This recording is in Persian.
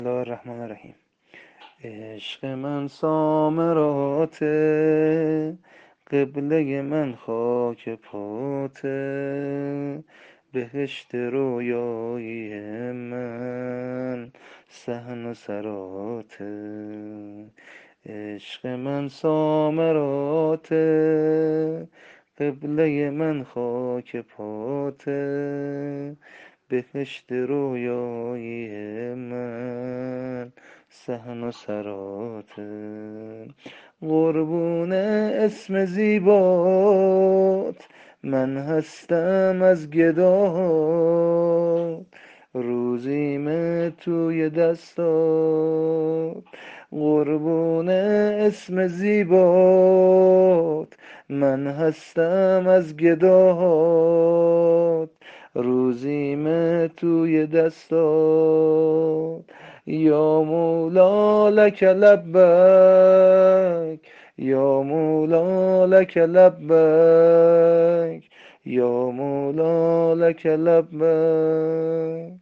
الله الرحمن الرحیم. عشق من سامراته، قبله من خاک پاته، بهشت رویایی من صحن و سراته. عشق من سامراته، قبله من خاک پاته، بهشت رویایی من صحن و سراته. قربون اسم زیبات من هستم از گدات، روزیمه توی دستات. قربون اسم زیبات من هستم از گدات، روزیمه توی دستات. یا مولا لک لبیک، یا مولا لک لبیک، یا مولا لک لبیک.